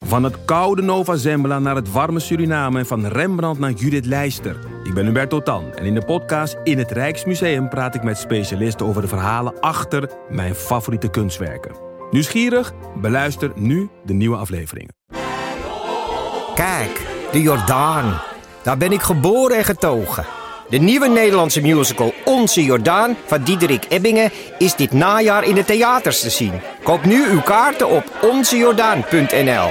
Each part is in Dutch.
Van het koude Nova Zembla naar het warme Suriname en van Rembrandt naar Judith Leister. Ik ben Hubert Totan en in de podcast In het Rijksmuseum praat ik met specialisten over de verhalen achter mijn favoriete kunstwerken. Nieuwsgierig? Beluister nu de nieuwe afleveringen. Kijk, de Jordaan. Daar ben ik geboren en getogen. De nieuwe Nederlandse musical Onze Jordaan van Diederik Ebbingen is dit najaar in de theaters te zien. Koop nu uw kaarten op onzejordaan.nl.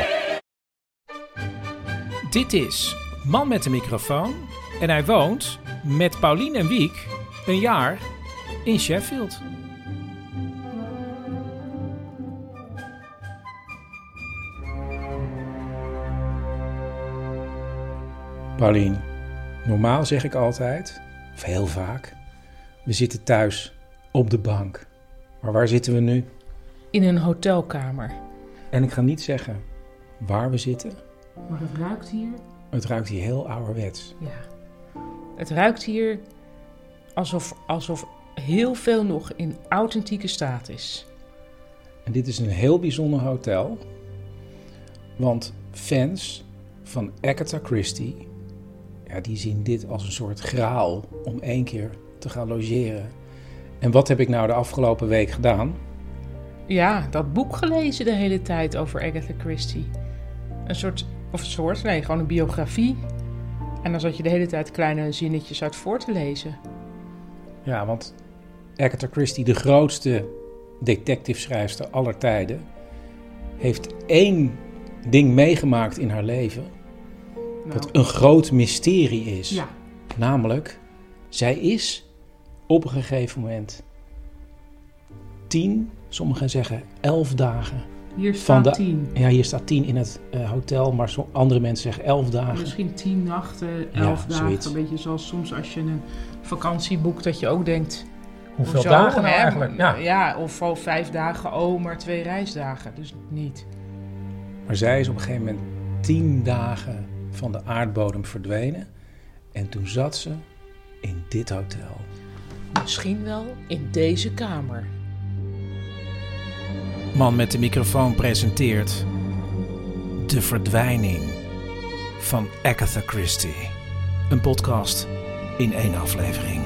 Dit is Man met de microfoon en hij woont met Paulien en Wiek een jaar in Sheffield. Paulien, normaal zeg ik altijd, of heel vaak, we zitten thuis op de bank. Maar waar zitten we nu? In een hotelkamer. En ik ga niet zeggen waar we zitten. Maar het ruikt hier? Het ruikt hier heel ouderwets. Ja. Het ruikt hier alsof heel veel nog in authentieke staat is. En dit is een heel bijzonder hotel. Want fans van Agatha Christie, ja, die zien dit als een soort graal om 1 keer te gaan logeren. En wat heb ik nou de afgelopen week gedaan? Ja, dat boek gelezen de hele tijd over Agatha Christie. Gewoon een biografie. En dan zat je de hele tijd kleine zinnetjes uit voor te lezen. Ja, want Agatha Christie, de grootste detectiveschrijfster aller tijden, heeft 1 ding meegemaakt in haar leven. Dat een groot mysterie is. Ja. Namelijk, zij is op een gegeven moment 10, sommigen zeggen 11 dagen. Hier staat 10. Ja, hier staat 10 in het hotel, maar andere mensen zeggen 11 dagen. Misschien 10 nachten, 11 dagen. Zoiets. Een beetje zoals soms als je een vakantie boekt, dat je ook denkt... Hoeveel dagen nou hè? eigenlijk? Ja, of al 5 dagen, maar 2 reisdagen. Dus niet. Maar zij is op een gegeven moment 10 dagen van de aardbodem verdwenen. En toen zat ze in dit hotel. Misschien wel in deze kamer. Man met de microfoon presenteert De Verdwijning van Agatha Christie. Een podcast in 1 aflevering.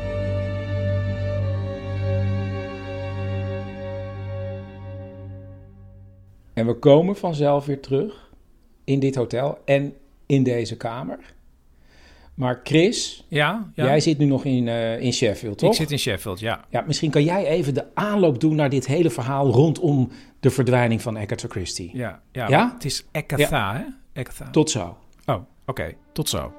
En we komen vanzelf weer terug in dit hotel en in deze kamer. Maar Chris, Ja. jij zit nu nog in Sheffield, toch? Ik zit in Sheffield, ja. Ja, misschien kan jij even de aanloop doen naar dit hele verhaal rondom de verdwijning van Agatha Christie. Ja? Ja? Het is Agatha, hè? Agatha. Tot zo. Oh, oké. Tot zo.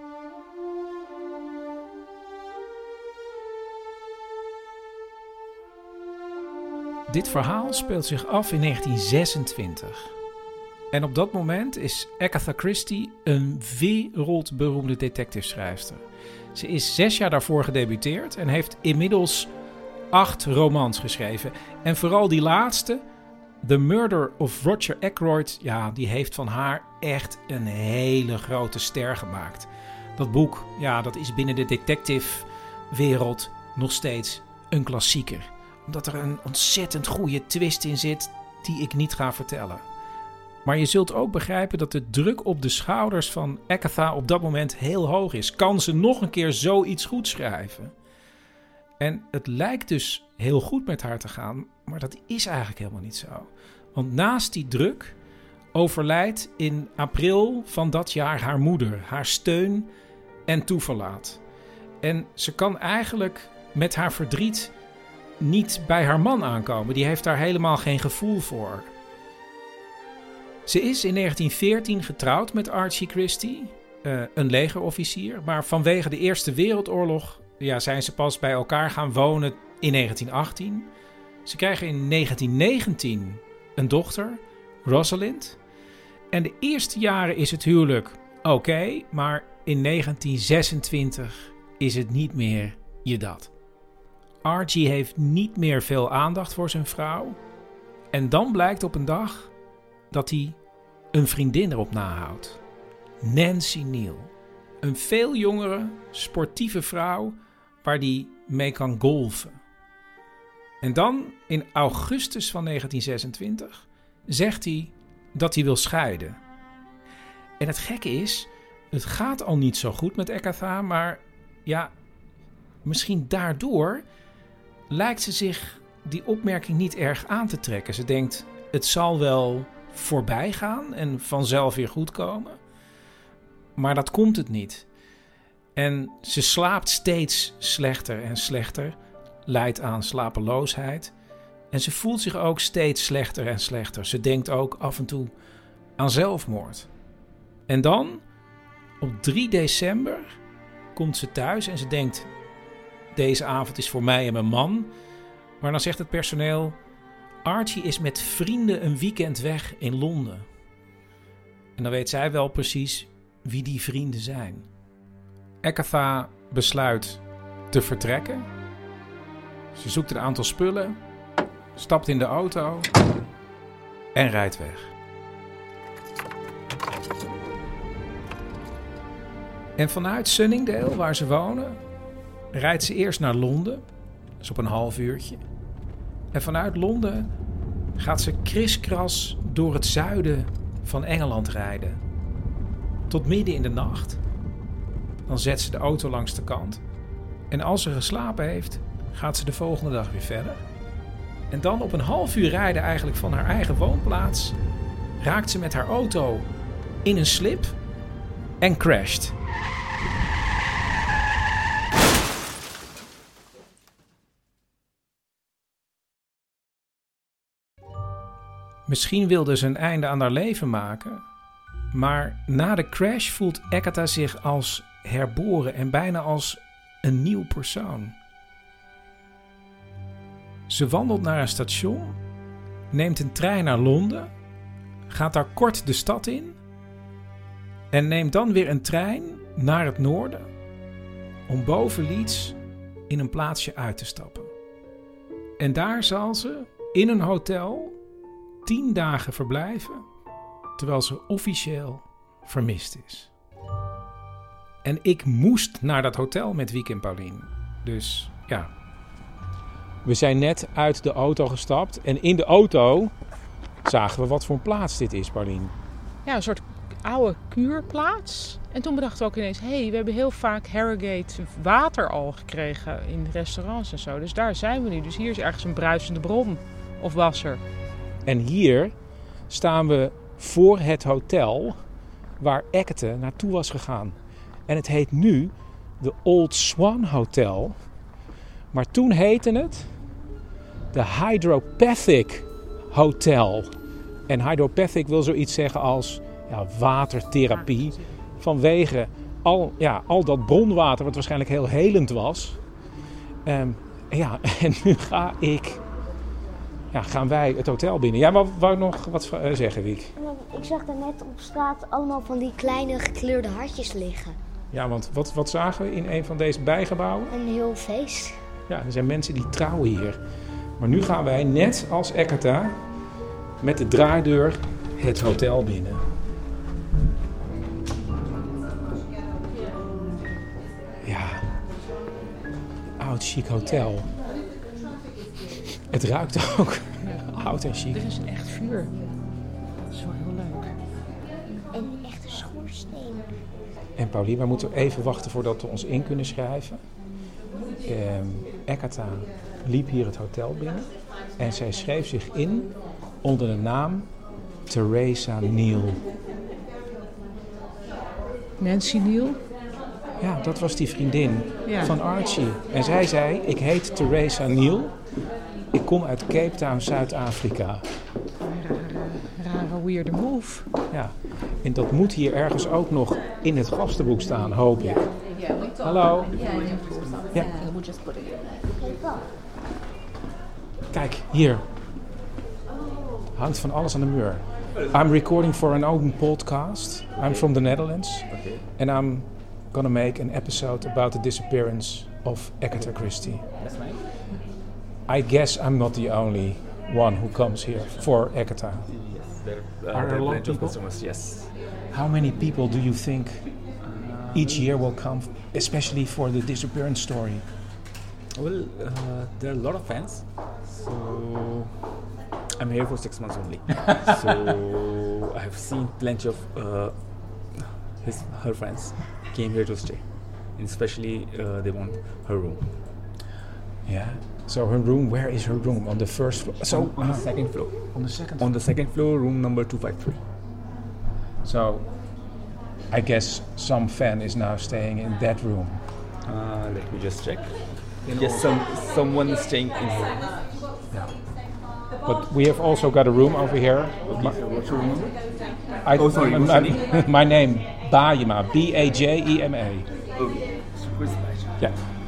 Dit verhaal speelt zich af in 1926. En op dat moment is Agatha Christie een wereldberoemde detectiveschrijfster. Ze is 6 jaar daarvoor gedebuteerd en heeft inmiddels 8 romans geschreven. En vooral die laatste, The Murder of Roger Ackroyd, ja, die heeft van haar echt een hele grote ster gemaakt. Dat boek, ja, dat is binnen de detective-wereld nog steeds een klassieker. Omdat er een ontzettend goede twist in zit die ik niet ga vertellen. Maar je zult ook begrijpen dat de druk op de schouders van Agatha op dat moment heel hoog is. Kan ze nog een keer zoiets goed schrijven? En het lijkt dus heel goed met haar te gaan, maar dat is eigenlijk helemaal niet zo. Want naast die druk overlijdt in april van dat jaar haar moeder, haar steun en toeverlaat. En ze kan eigenlijk met haar verdriet niet bij haar man aankomen. Die heeft daar helemaal geen gevoel voor. Ze is in 1914 getrouwd met Archie Christie, een legerofficier. Maar vanwege de Eerste Wereldoorlog zijn ze pas bij elkaar gaan wonen in 1918. Ze krijgen in 1919 een dochter, Rosalind. En de eerste jaren is het huwelijk oké, maar in 1926 is het niet meer je dat. Archie heeft niet meer veel aandacht voor zijn vrouw. En dan blijkt op een dag dat hij een vriendin erop nahoudt. Nancy Neal. Een veel jongere, sportieve vrouw waar hij mee kan golfen. En dan, in augustus van 1926, zegt hij: dat hij wil scheiden. En het gekke is, het gaat al niet zo goed met Agatha, maar ja, misschien daardoor lijkt ze zich die opmerking niet erg aan te trekken. Ze denkt, het zal wel voorbij gaan en vanzelf weer goed komen. Maar dat komt het niet. En ze slaapt steeds slechter en slechter, lijdt aan slapeloosheid. En ze voelt zich ook steeds slechter en slechter. Ze denkt ook af en toe aan zelfmoord. En dan, op 3 december, komt ze thuis en ze denkt, deze avond is voor mij en mijn man. Maar dan zegt het personeel, Archie is met vrienden een weekend weg in Londen. En dan weet zij wel precies wie die vrienden zijn. Agatha besluit te vertrekken. Ze zoekt een aantal spullen, stapt in de auto en rijdt weg. En vanuit Sunningdale, waar ze wonen, rijdt ze eerst naar Londen. Dat is op een half uurtje. En vanuit Londen gaat ze kriskras door het zuiden van Engeland rijden. Tot midden in de nacht. Dan zet ze de auto langs de kant. En als ze geslapen heeft, gaat ze de volgende dag weer verder. En dan op een half uur rijden eigenlijk van haar eigen woonplaats, raakt ze met haar auto in een slip en crasht. Misschien wilde ze een einde aan haar leven maken, maar na de crash voelt Agatha zich als herboren en bijna als een nieuw persoon. Ze wandelt naar een station, neemt een trein naar Londen, gaat daar kort de stad in en neemt dan weer een trein naar het noorden om boven Leeds in een plaatsje uit te stappen. En daar zal ze in een hotel 10 dagen verblijven, terwijl ze officieel vermist is. En ik moest naar dat hotel met Wiek en Paulien. Dus ja. We zijn net uit de auto gestapt en in de auto zagen we wat voor een plaats dit is, Paulien. Ja, een soort oude kuurplaats. En toen bedachten we ook ineens, we hebben heel vaak Harrogate water al gekregen in restaurants en zo. Dus daar zijn we nu. Dus hier is ergens een bruisende bron of wasser. En hier staan we voor het hotel waar Agatha naartoe was gegaan. En het heet nu de Old Swan Hotel. Maar toen heette het de Hydropathic Hotel. En hydropathic wil zoiets zeggen als watertherapie. Vanwege al dat bronwater wat waarschijnlijk heel helend was. En nu gaan wij het hotel binnen. Ja, maar wou nog wat zeggen, Wiek? Ik zag daar net op straat allemaal van die kleine gekleurde hartjes liggen. Ja, want wat zagen we in een van deze bijgebouwen? Een heel feest. Ja, er zijn mensen die trouwen hier. Maar nu gaan wij, net als Agatha, met de draaideur het hotel binnen. Ja, oud chic hotel. Het ruikt ook oud en chic. Dit is een echt vuur. Dat is wel heel leuk. En een echte schoorsteen. En Paulien, we moeten even wachten voordat we ons in kunnen schrijven. Agatha liep hier het hotel binnen. En zij schreef zich in onder de naam Theresa Neal. Nancy Neal? Ja, dat was die vriendin Ja. van Archie. En zij zei, ik heet Theresa Neal. Ik kom uit Cape Town, Zuid-Afrika. Rare weirde move. Ja, en dat moet hier ergens ook nog in het gastenboek staan, hoop ik. Hallo. Ja. Kijk, hier. Hangt van alles aan de muur. I'm recording for an open podcast. I'm from the Netherlands. And I'm gonna make an episode about the disappearance of Agatha Christie. I guess I'm not the only one who comes here for Agatha. Are there a lot of people? Customers, yes. How many people do you think each year will come, especially for the disappearance story? Well, there are a lot of fans, so I'm here for 6 months only. So I have seen plenty of her friends came here to stay, and especially they want her room. Yeah. So her room, where is her room? On the first floor? So On the second floor. on the second On the second floor, room number 253. So I guess some fan is now staying in that room. Let me just check. Yes, someone is staying in here. Yeah. But we have also got a room over here. What's your room number? Sorry, what's your name? my name, Bajema, B-A-J-E-M-A. Oh, where's the badge? Ja.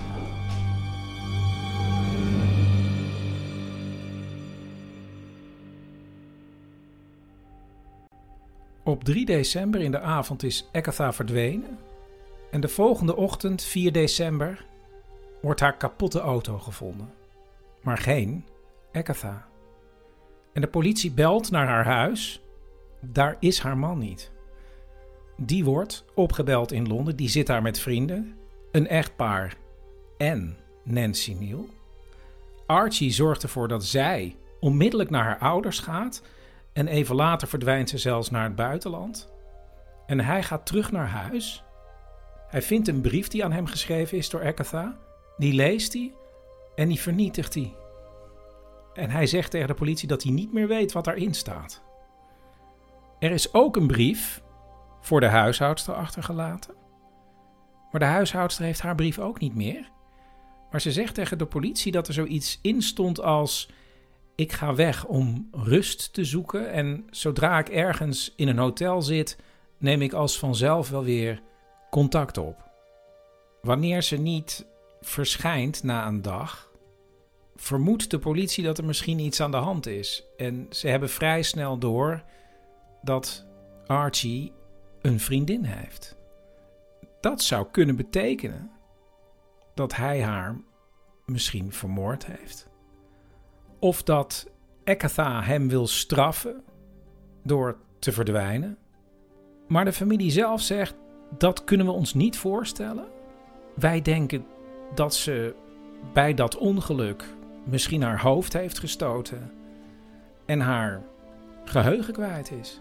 Op 3 december in de avond is Agatha verdwenen. En de volgende ochtend, 4 december, wordt haar kapotte auto gevonden. Maar geen Agatha. En de politie belt naar haar huis. Daar is haar man niet. Die wordt opgebeld in Londen. Die zit daar met vrienden. Een echtpaar en Nancy Neal. Archie zorgt ervoor dat zij onmiddellijk naar haar ouders gaat. En even later verdwijnt ze zelfs naar het buitenland. En hij gaat terug naar huis. Hij vindt een brief die aan hem geschreven is door Agatha. Die leest hij en die vernietigt hij. En hij zegt tegen de politie dat hij niet meer weet wat daarin staat. Er is ook een brief voor de huishoudster achtergelaten. Maar de huishoudster heeft haar brief ook niet meer. Maar ze zegt tegen de politie dat er zoiets in stond als: ik ga weg om rust te zoeken en zodra ik ergens in een hotel zit, neem ik als vanzelf wel weer contact op. Wanneer ze niet verschijnt na een dag, vermoedt de politie dat er misschien iets aan de hand is. En ze hebben vrij snel door dat Archie een vriendin heeft. Dat zou kunnen betekenen dat hij haar misschien vermoord heeft. Of dat Agatha hem wil straffen door te verdwijnen. Maar de familie zelf zegt: dat kunnen we ons niet voorstellen. Wij denken dat ze bij dat ongeluk misschien haar hoofd heeft gestoten en haar geheugen kwijt is.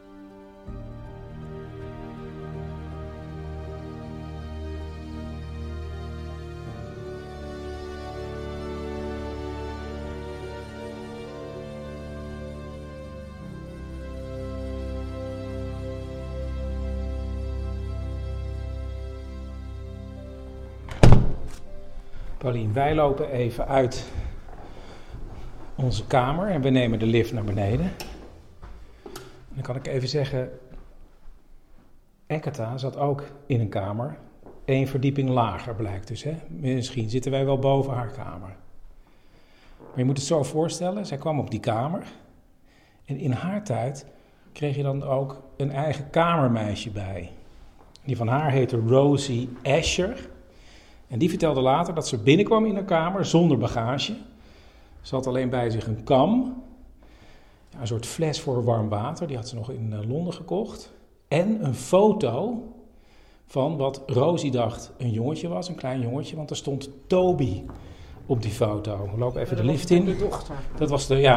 Paulien, wij lopen even uit onze kamer en we nemen de lift naar beneden. Dan kan ik even zeggen, Agatha zat ook in een kamer, 1 verdieping lager blijkt dus. Hè? Misschien zitten wij wel boven haar kamer. Maar je moet het zo voorstellen, zij kwam op die kamer en in haar tijd kreeg je dan ook een eigen kamermeisje bij. Die van haar heette Rosie Asher. En die vertelde later dat ze binnenkwam in haar kamer zonder bagage. Ze had alleen bij zich een kam. Ja, een soort fles voor warm water. Die had ze nog in Londen gekocht. En een foto van wat Rosie dacht een jongetje was. Een klein jongetje. Want er stond Toby op die foto. We lopen even de lift in. De dochter. Dat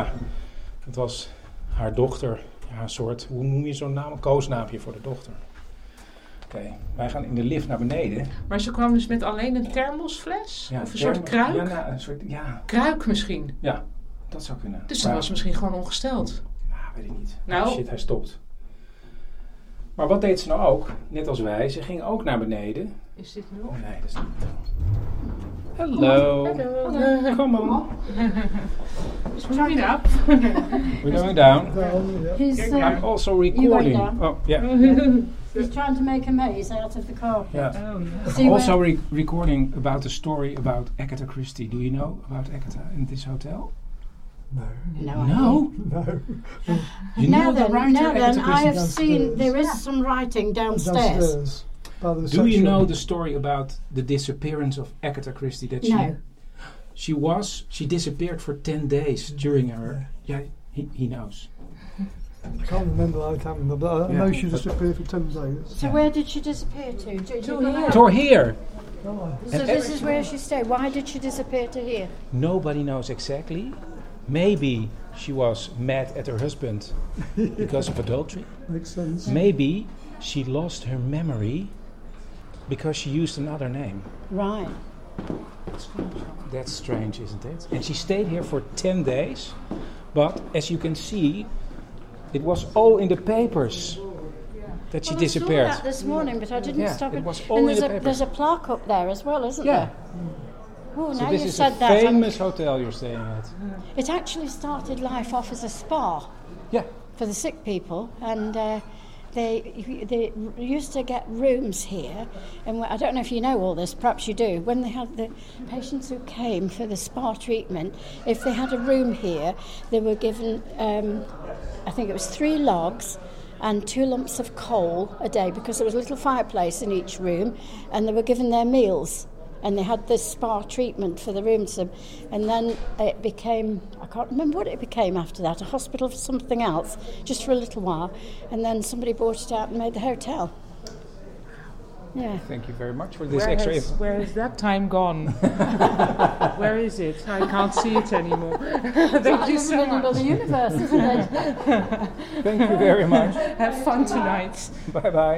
was haar dochter. Ja, een soort, hoe noem je zo'n naam? Een koosnaampje voor de dochter. Oké, wij gaan in de lift naar beneden. Maar ze kwam dus met alleen een thermosfles? Ja, of een soort kruik? Ja, nou, een soort, ja. Kruik misschien? Ja, dat zou kunnen. Dus ze was misschien gewoon ongesteld. Nou, weet ik niet. Nou. Shit, hij stopt. Maar wat deed ze nou ook? Net als wij, ze ging ook naar beneden. Is dit nu op? Nee, dat is niet. Hello. Hello. Come on. Moving up. We're going down. He's, I'm also you recording. went down. Oh, yeah. He's trying to make a maze out of the carpet. Yeah. Oh, no. See Also where- recording about the story about Agatha Christie. Do you know about Agatha in this hotel? No. No. You Now know the then, writer I Agatha Christie? have seen there is some writing downstairs. By the Do you section. know the story about the disappearance of Agatha Christie? That she disappeared for 10 days during her. Yeah, he knows. I can't remember how it happened, but I know she disappeared for 10 days. So where did she disappear to? To here. So this is where she stayed. Why did she disappear to here? Nobody knows exactly. Maybe she was mad at her husband because of adultery. Makes sense. Maybe she lost her memory because she used another name. Right. That's strange, isn't it? And she stayed here for 10 days, but as you can see, it was all in the papers that she disappeared. I saw that this morning, but I didn't stop it. Was all in the papers. There's a plaque up there as well, isn't there? Oh, So now this you is said a that. famous hotel you're staying at. It actually started life off as a spa. Yeah. For the sick people, and they used to get rooms here. And I don't know if you know all this, perhaps you do. When they had the patients who came for the spa treatment, if they had a room here, they were given, I think it was 3 logs and 2 lumps of coal a day, because there was a little fireplace in each room, and they were given their meals. And they had this spa treatment for the rooms. And then it became, I can't remember what it became after that, a hospital for something else, just for a little while. And then somebody bought it out and made the hotel. Yeah. Thank you very much for this extra info. Where has that time gone? Where is it? I can't see it anymore. Thank you so much. Another universe, isn't it? Thank you very much. Have fun tonight. Bye bye.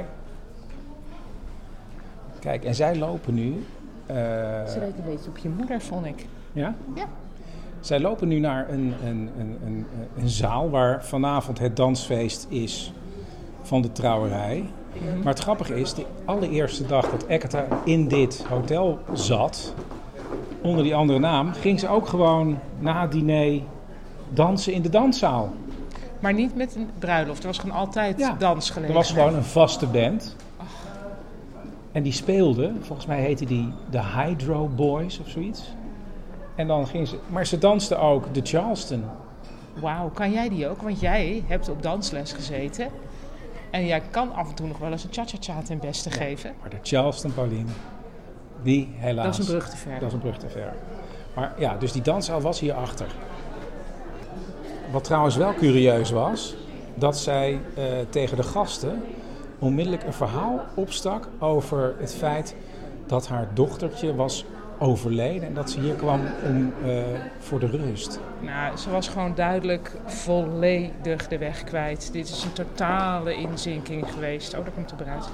Kijk, en zij lopen nu... Ze leek een beetje op je moeder, vond ik. Ja? Ja. Zij lopen nu naar een zaal waar vanavond het dansfeest is van de trouwerij. Maar het grappige is, de allereerste dag dat Agatha in dit hotel zat, onder die andere naam, ging ze ook gewoon na het diner dansen in de danszaal. Maar niet met een bruiloft, er was gewoon altijd dansgelegenheid. Er was gewoon een vaste band. En die speelde, volgens mij heette die de Hydro Boys of zoiets. En dan ging ze... Maar ze danste ook de Charleston. Wauw, kan jij die ook? Want jij hebt op dansles gezeten. En jij kan af en toe nog wel eens een cha-cha-cha ten beste geven. Maar de Charleston, Pauline, die helaas... Dat is een brug te ver. Dat is een brug te ver. Maar ja, dus die danszaal was hierachter. Wat trouwens wel curieus was, dat zij tegen de gasten onmiddellijk een verhaal opstak over het feit dat haar dochtertje was overleden en dat ze hier kwam voor de rust. Nou, ze was gewoon duidelijk volledig de weg kwijt. Dit is een totale inzinking geweest. Oh, daar komt de bruid.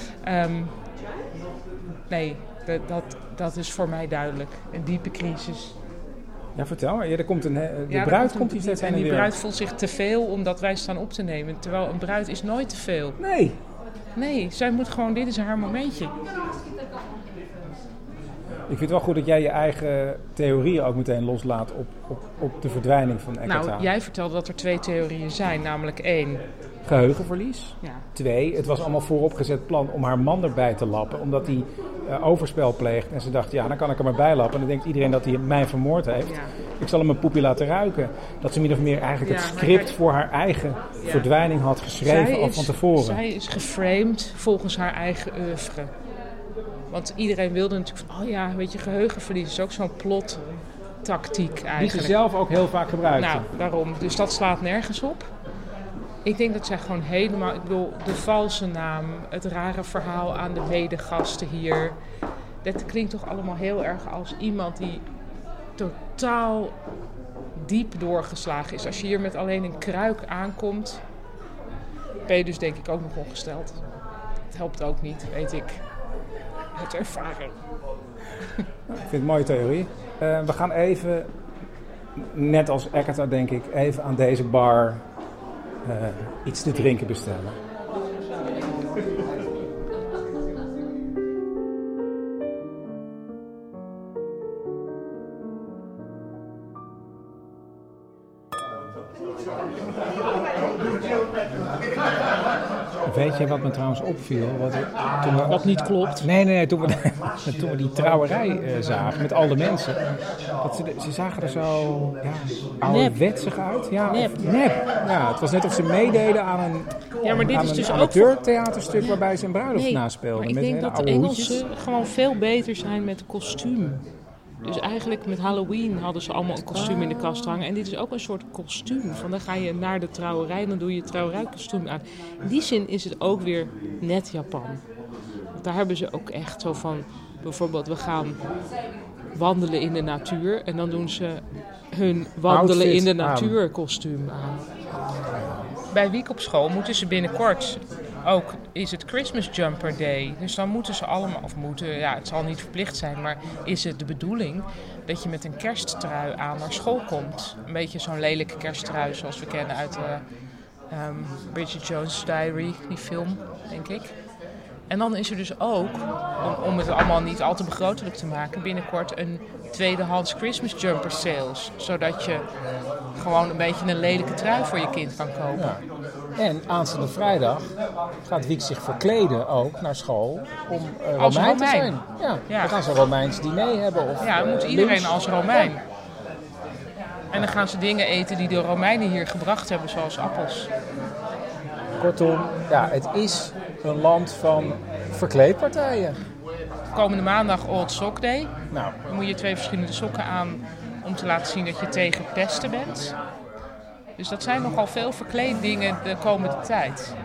Nee, dat is voor mij duidelijk. Een diepe crisis. Ja, vertel maar. Ja, er komt de bruid komt hier steeds heen en weer. Die bruid voelt zich te veel omdat wij staan op te nemen. Terwijl een bruid is nooit te veel. Nee, zij moet gewoon, dit is haar momentje. Ik vind het wel goed dat jij je eigen theorieën ook meteen loslaat op de verdwijning van Agatha. Nou, jij vertelde dat er 2 theorieën zijn. Namelijk 1... geheugenverlies. Ja. 2, het was allemaal vooropgezet plan om haar man erbij te lappen. Omdat hij overspel pleegt. En ze dacht, ja, dan kan ik er maar bij lappen. En dan denkt iedereen dat hij mij vermoord heeft. Ja. Ik zal hem een poepje laten ruiken. Dat ze min of meer eigenlijk het script voor haar eigen verdwijning had geschreven al van tevoren. Zij is geframed volgens haar eigen oeuvre. Want iedereen wilde natuurlijk van, oh ja, weet je, geheugenverlies is ook zo'n plottactiek eigenlijk. Die ze zelf ook heel vaak gebruikte. Nou, daarom. Dus dat slaat nergens op. Ik denk dat zij gewoon helemaal... Ik bedoel, de valse naam, het rare verhaal aan de medegasten hier. Dat klinkt toch allemaal heel erg als iemand die totaal diep doorgeslagen is. Als je hier met alleen een kruik aankomt, ben je dus denk ik ook nog ongesteld. Het helpt ook niet, weet ik. Uit ervaring. Ik vind het een mooie theorie. We gaan even, net als Agatha denk ik, even aan deze bar iets te drinken bestellen. Weet je wat me trouwens opviel? Wat niet klopt? Nee. Toen we die trouwerij zagen met al de mensen. Ze zagen er zo ouderwetsig uit. Ja, nep. Ja, het was net of ze meededen aan een amateurtheaterstuk waarbij ze een bruiloft naspeelden. Maar ik denk dat de Engelsen gewoon veel beter zijn met kostuum. Dus eigenlijk met Halloween hadden ze allemaal een kostuum in de kast hangen. En dit is ook een soort kostuum. Van dan ga je naar de trouwerij, dan doe je trouwerijkostuum aan. In die zin is het ook weer net Japan. Want daar hebben ze ook echt zo van... Bijvoorbeeld, we gaan wandelen in de natuur. En dan doen ze hun wandelen Outfit in de aan. natuur kostuum aan. Bij Wiek op school moeten ze binnenkort ook, is het Christmas Jumper Day. Dus dan moeten ze allemaal, het zal niet verplicht zijn, maar is het de bedoeling dat je met een kersttrui aan naar school komt. Een beetje zo'n lelijke kersttrui zoals we kennen uit Bridget Jones' Diary, die film, denk ik. En dan is er dus ook, om het allemaal niet al te begrotelijk te maken, binnenkort een tweedehands Christmas Jumper sales. Zodat je gewoon een beetje een lelijke trui voor je kind kan kopen. Ja. En aanstaande vrijdag gaat Wiek zich verkleden ook naar school om Als Romein te Romein. zijn. Ja, Ja. dan gaan ze een Romeins diner hebben. Of, Ja, dan moet iedereen lunch. als Romein. En dan gaan ze dingen eten die de Romeinen hier gebracht hebben, zoals appels. Kortom, ja, het is een land van verkleedpartijen. Komende maandag Old Sock Day. Nou, Dan moet je 2 verschillende sokken aan om te laten zien dat je tegen pesten bent. Dus dat zijn nogal veel verkleeddingen de komende tijd.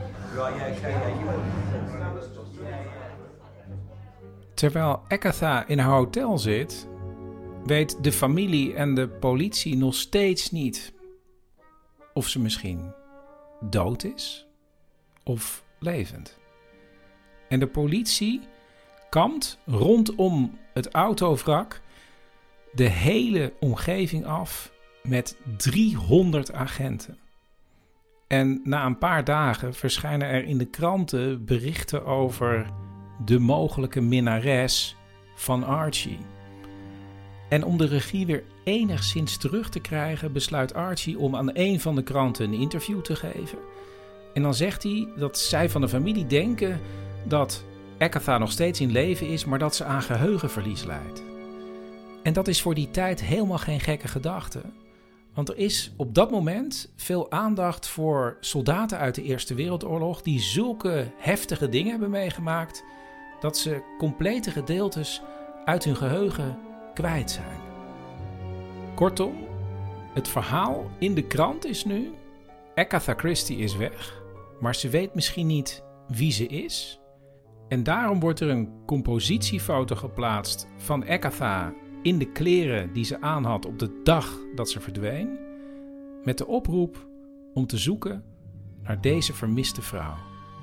terwijl Agatha in haar hotel zit, weet de familie en de politie nog steeds niet of ze misschien dood is of levend. En de politie kampt rondom het autovrak de hele omgeving af met 300 agenten. En na een paar dagen verschijnen er in de kranten berichten over de mogelijke minnares van Archie. En om de regie weer enigszins terug te krijgen, besluit Archie om aan een van de kranten een interview te geven. En dan zegt hij dat zij van de familie denken dat Agatha nog steeds in leven is, maar dat ze aan geheugenverlies lijdt. En dat is voor die tijd helemaal geen gekke gedachte. Want er is op dat moment veel aandacht voor soldaten uit de Eerste Wereldoorlog die zulke heftige dingen hebben meegemaakt dat ze complete gedeeltes uit hun geheugen kwijt zijn. Kortom, het verhaal in de krant is nu: Agatha Christie is weg, maar ze weet misschien niet wie ze is. En daarom wordt er een compositiefoto geplaatst van Agatha in de kleren die ze aan had op de dag dat ze verdween, met de oproep om te zoeken naar deze vermiste vrouw.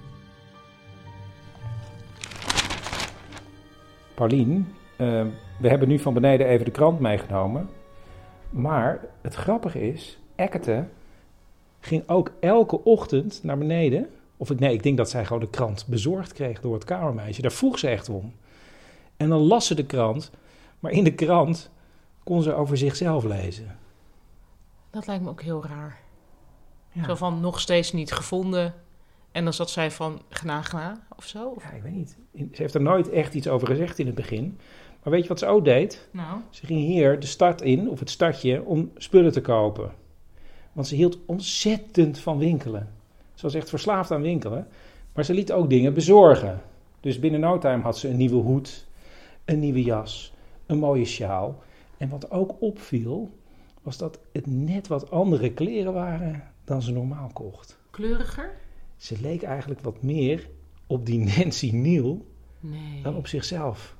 Paulien, we hebben nu van beneden even de krant meegenomen. Maar het grappige is, Agatha ging ook elke ochtend naar beneden. Ik denk dat zij gewoon de krant bezorgd kreeg door het kamermeisje. Daar vroeg ze echt om. En dan las ze de krant, maar in de krant kon ze over zichzelf lezen. Dat lijkt me ook heel raar. Ja. Zo van nog steeds niet gevonden. En dan zat zij van gna of zo. Ja, ik weet niet. Ze heeft er nooit echt iets over gezegd in het begin. Maar weet je wat ze ook deed? Nou, Ze ging hier de stad in, of het stadje, om spullen te kopen. Want ze hield ontzettend van winkelen. Ze was echt verslaafd aan winkelen. Maar ze liet ook dingen bezorgen. Dus binnen no time had ze een nieuwe hoed, een nieuwe jas, een mooie sjaal. En wat ook opviel, was dat het net wat andere kleren waren dan ze normaal kocht. kleuriger? Ze leek eigenlijk wat meer op die Nancy Neal Nee. dan op zichzelf.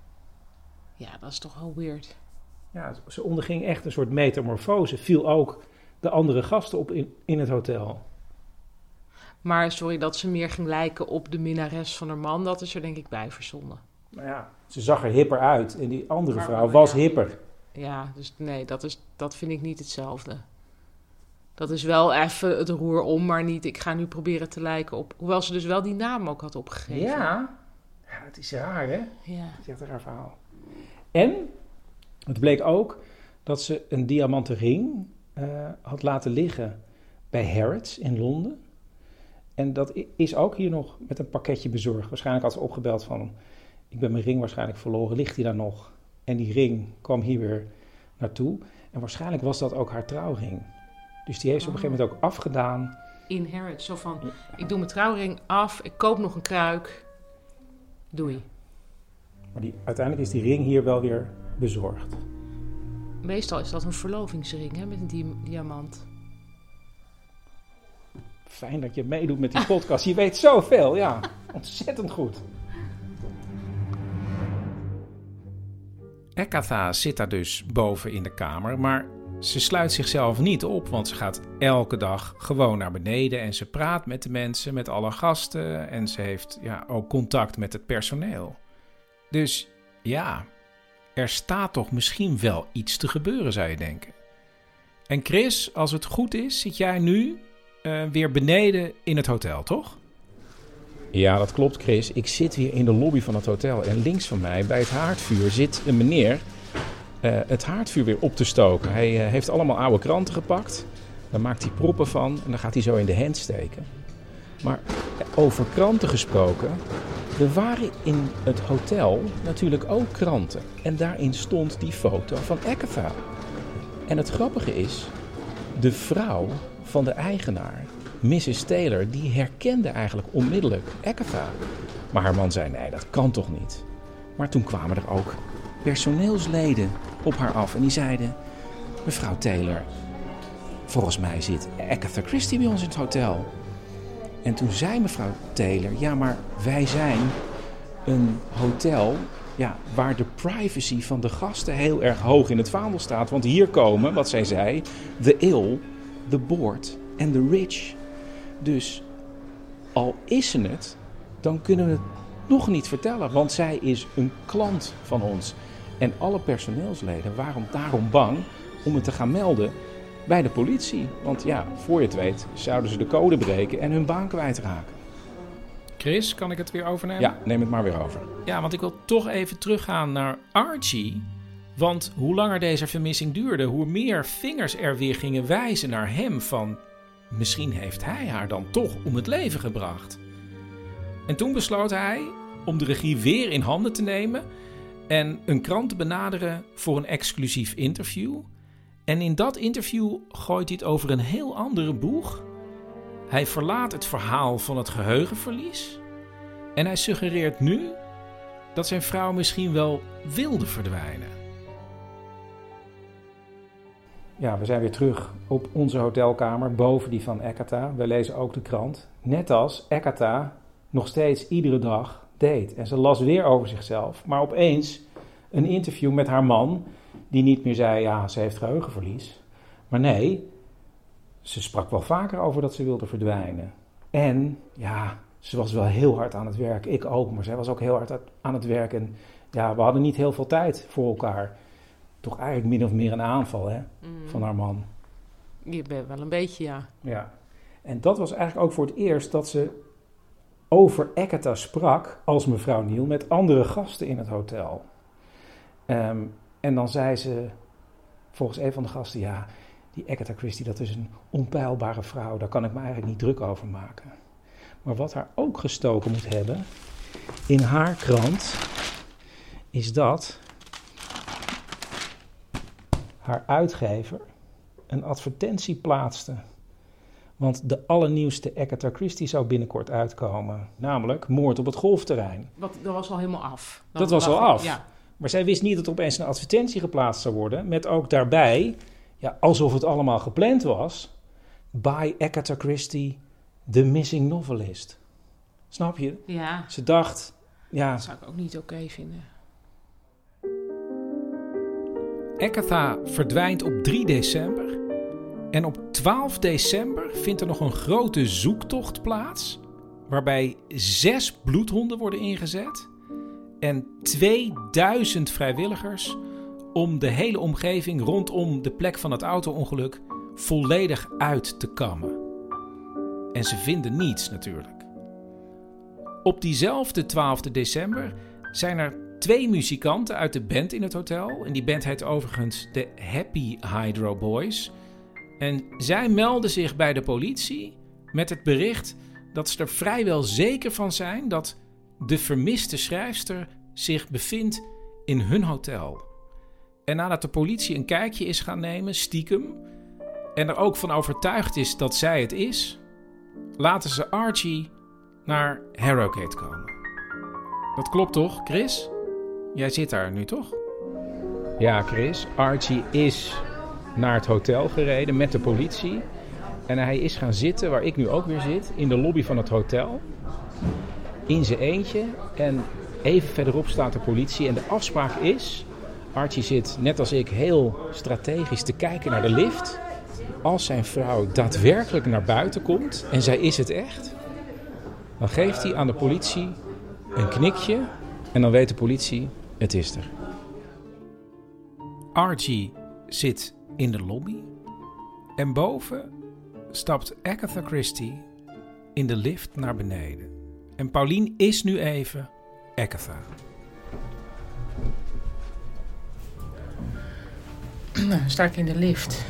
Ja, dat is toch wel weird. Ja, ze onderging echt een soort metamorfose. Viel ook de andere gasten op in het hotel. Maar sorry, dat ze meer ging lijken op de minnares van haar man, dat is er denk ik bij verzonnen. Nou ja, ze zag er hipper uit en die andere Maar- vrouw was ja. hipper. Ja, dus nee, dat vind ik niet hetzelfde. Dat is wel even het roer om, maar niet ik ga nu proberen te lijken op... Hoewel ze dus wel die naam ook had opgegeven. Ja, het is raar hè? Ja. Het is echt een raar verhaal. En het bleek ook dat ze een diamanten ring had laten liggen bij Harrods in Londen. En dat is ook hier nog met een pakketje bezorgd. Waarschijnlijk had ze opgebeld van: ik ben mijn ring waarschijnlijk verloren, ligt die daar nog? En die ring kwam hier weer naartoe. En waarschijnlijk was dat ook haar trouwring. Dus die heeft ze op een gegeven moment ook afgedaan. In Harrods, zo van, ik doe mijn trouwring af, ik koop nog een kruik. Doei. Maar uiteindelijk is die ring hier wel weer bezorgd. Meestal is dat een verlovingsring, hè, met een diamant. Fijn dat je meedoet met die podcast. Je weet zoveel, ja. Ontzettend goed. Agatha zit daar dus boven in de kamer, maar ze sluit zichzelf niet op, want ze gaat elke dag gewoon naar beneden en ze praat met de mensen, met alle gasten en ze heeft ook contact met het personeel. Dus ja, er staat toch misschien wel iets te gebeuren, zou je denken. En Chris, als het goed is, zit jij nu weer beneden in het hotel, toch? Ja, dat klopt, Chris. Ik zit weer in de lobby van het hotel en links van mij bij het haardvuur zit een meneer het haardvuur weer op te stoken. Hij heeft allemaal oude kranten gepakt, daar maakt hij proppen van en dan gaat hij zo in de hand steken. Maar over kranten gesproken, er waren in het hotel natuurlijk ook kranten en daarin stond die foto van Agatha. En het grappige is, de vrouw van de eigenaar, Mrs. Taylor, die herkende eigenlijk onmiddellijk Agatha. Maar haar man zei, nee, dat kan toch niet. Maar toen kwamen er ook personeelsleden op haar af en die zeiden, mevrouw Taylor, volgens mij zit Agatha Christie bij ons in het hotel. En toen zei mevrouw Taylor, ja, maar wij zijn een hotel waar de privacy van de gasten heel erg hoog in het vaandel staat. Want hier komen, wat zij zei, the ill, the bored en the rich. Dus al is ze het, dan kunnen we het nog niet vertellen. Want zij is een klant van ons. En alle personeelsleden waren daarom bang om het te gaan melden bij de politie. Want ja, voor je het weet, zouden ze de code breken en hun baan kwijtraken. Chris, kan ik het weer overnemen? Ja, neem het maar weer over. Ja, want ik wil toch even teruggaan naar Archie. Want hoe langer deze vermissing duurde, hoe meer vingers er weer gingen wijzen naar hem van, misschien heeft hij haar dan toch om het leven gebracht. En toen besloot hij om de regie weer in handen te nemen en een krant te benaderen voor een exclusief interview. En in dat interview gooit hij het over een heel andere boeg. Hij verlaat het verhaal van het geheugenverlies en hij suggereert nu dat zijn vrouw misschien wel wilde verdwijnen. Ja, we zijn weer terug op onze hotelkamer, boven die van Agatha. We lezen ook de krant. Net als Agatha nog steeds iedere dag deed. En ze las weer over zichzelf. Maar opeens een interview met haar man, die niet meer zei, ja, ze heeft geheugenverlies. Maar nee, ze sprak wel vaker over dat ze wilde verdwijnen. En ja, ze was wel heel hard aan het werk. Ik ook, maar zij was ook heel hard aan het werk. En ja, we hadden niet heel veel tijd voor elkaar. Toch eigenlijk min of meer een aanval, hè, van haar man. Je bent wel een beetje, ja. Ja, en dat was eigenlijk ook voor het eerst dat ze over Agatha sprak, als mevrouw Neal, met andere gasten in het hotel. En dan zei ze, volgens een van de gasten, ja, die Agatha Christie, dat is een onpeilbare vrouw, daar kan ik me eigenlijk niet druk over maken. Maar wat haar ook gestoken moet hebben, in haar krant, is dat haar uitgever een advertentie plaatste. Want de allernieuwste Agatha Christie zou binnenkort uitkomen. Namelijk Moord op het golfterrein. Dat was al helemaal af. Dat was al af. Ja. Maar zij wist niet dat er opeens een advertentie geplaatst zou worden. Met ook daarbij, ja, alsof het allemaal gepland was, by Agatha Christie, the missing novelist. Snap je? Ja. Ze dacht, ja. Dat zou ik ook niet oké vinden. Agatha verdwijnt op 3 december. En op 12 december vindt er nog een grote zoektocht plaats, waarbij 6 bloedhonden worden ingezet en 2000 vrijwilligers om de hele omgeving rondom de plek van het auto-ongeluk volledig uit te kammen. En ze vinden niets natuurlijk. Op diezelfde 12 december zijn er 2 muzikanten uit de band in het hotel. En die band heet overigens de Happy Hydro Boys. En zij melden zich bij de politie met het bericht dat ze er vrijwel zeker van zijn dat de vermiste schrijfster zich bevindt in hun hotel. En nadat de politie een kijkje is gaan nemen, stiekem, en er ook van overtuigd is dat zij het is, laten ze Archie naar Harrogate komen. Dat klopt toch, Chris? Jij zit daar nu toch? Ja, Chris. Archie is naar het hotel gereden met de politie. En hij is gaan zitten, waar ik nu ook weer zit, in de lobby van het hotel. In zijn eentje. En even verderop staat de politie. En de afspraak is, Archie zit, net als ik, heel strategisch te kijken naar de lift. Als zijn vrouw daadwerkelijk naar buiten komt, en zij is het echt, dan geeft hij aan de politie een knikje en dan weet de politie, het is er. Archie zit in de lobby en boven stapt Agatha Christie in de lift naar beneden. En Pauline is nu even Agatha. Nou, sta ik in de lift.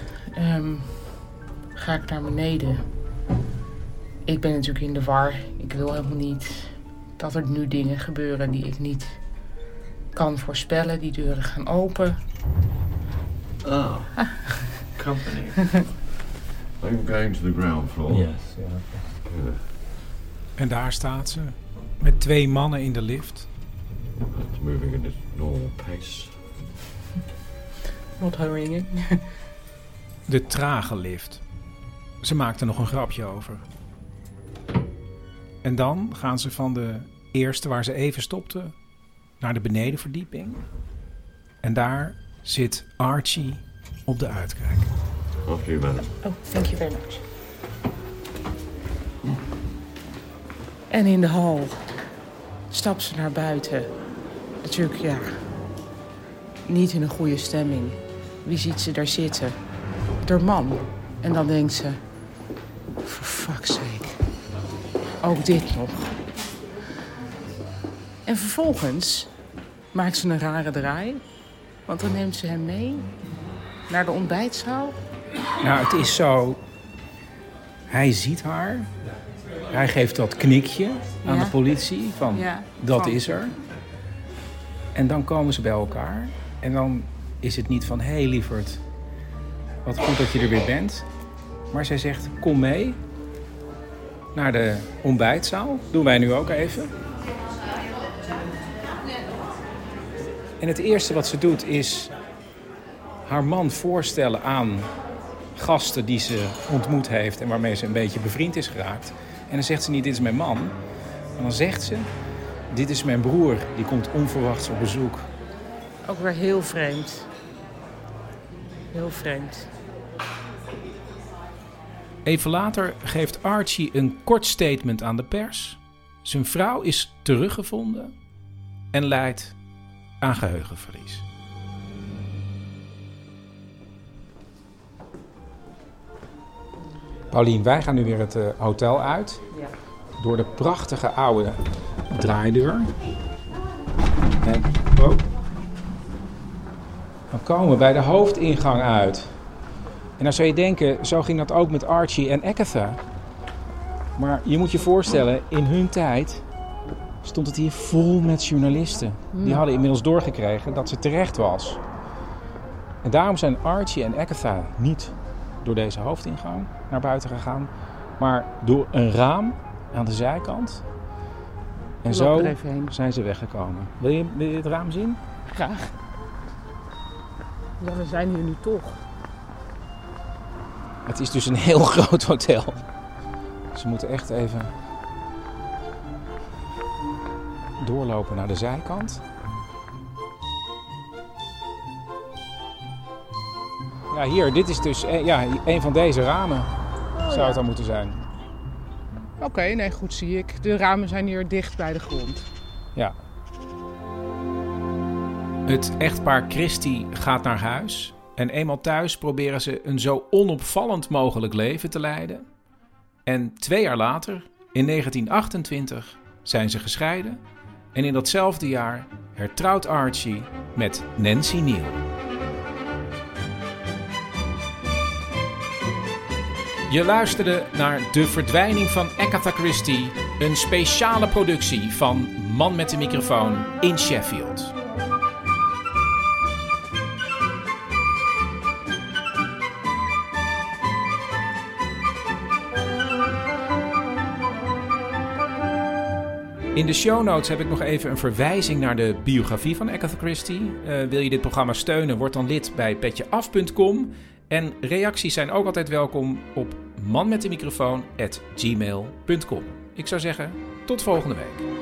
Ga ik naar beneden. Ik ben natuurlijk in de war. Ik wil helemaal niet dat er nu dingen gebeuren die ik niet kan voorspellen. Die deuren gaan open. Oh, company. I'm going to the ground floor. Yes, yeah. En daar staat ze, met 2 mannen in de lift. It's moving at its normal pace. Not hurrying. De trage lift. Ze maakt er nog een grapje over. En dan gaan ze van de eerste waar ze even stopte naar de benedenverdieping. En daar zit Archie op de uitkijk. After you, madam. Oh, thank you very much. En in de hal stapt ze naar buiten. Natuurlijk, ja, niet in een goede stemming. Wie ziet ze daar zitten? Haar man. En dan denkt ze, for fuck's sake. Ook dit nog. En vervolgens maakt ze een rare draai. Want dan neemt ze hem mee naar de ontbijtzaal. Nou, het is zo, hij ziet haar. Hij geeft dat knikje aan de politie van, dat is er. En dan komen ze bij elkaar. En dan is het niet van, hé lieverd, wat goed dat je er weer bent. Maar zij zegt, kom mee naar de ontbijtzaal. Doen wij nu ook even. En het eerste wat ze doet is haar man voorstellen aan gasten die ze ontmoet heeft en waarmee ze een beetje bevriend is geraakt. En dan zegt ze niet, dit is mijn man. Maar dan zegt ze, dit is mijn broer, die komt onverwachts op bezoek. Ook weer heel vreemd. Heel vreemd. Even later geeft Archie een kort statement aan de pers. Zijn vrouw is teruggevonden en lijdt aan geheugenverlies. Pauline, wij gaan nu weer het hotel uit. Ja. Door de prachtige oude draaideur. En dan komen we bij de hoofdingang uit. En dan zou je denken, zo ging dat ook met Archie en Agatha. Maar je moet je voorstellen, in hun tijd stond het hier vol met journalisten. Die hadden inmiddels doorgekregen dat ze terecht was. En daarom zijn Archie en Agatha niet door deze hoofdingang naar buiten gegaan, maar door een raam aan de zijkant. En zo zijn ze weggekomen. Wil je het raam zien? Graag. Ja, we zijn hier nu toch. Het is dus een heel groot hotel. Ze moeten echt even doorlopen naar de zijkant. Ja, hier, dit is dus een van deze ramen. Zou het dan moeten zijn. Oké, nee, goed zie ik. De ramen zijn hier dicht bij de grond. Ja. Het echtpaar Christie gaat naar huis. En eenmaal thuis proberen ze een zo onopvallend mogelijk leven te leiden. En 2 jaar later, in 1928, zijn ze gescheiden. En in datzelfde jaar hertrouwt Archie met Nancy Neal. Je luisterde naar De Verdwijning van Agatha Christie, een speciale productie van Man met de microfoon in Sheffield. In de show notes heb ik nog even een verwijzing naar de biografie van Agatha Christie. Wil je dit programma steunen, word dan lid bij petjeaf.com. En reacties zijn ook altijd welkom op manmetdemicrofoon@gmail.com. Ik zou zeggen, tot volgende week.